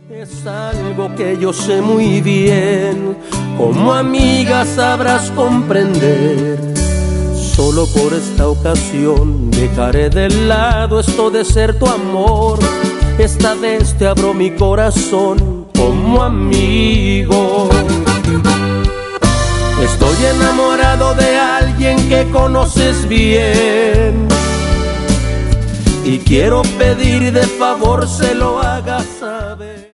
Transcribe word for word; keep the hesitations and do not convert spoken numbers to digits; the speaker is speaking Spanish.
Es algo que yo sé muy bien, como amiga sabrás comprender. Solo por esta ocasión dejaré de lado esto de ser tu amor. Esta vez te abro mi corazón como amigo. Estoy enamorado de alguien que conoces bien y quiero pedir de favor se lo hagas saber.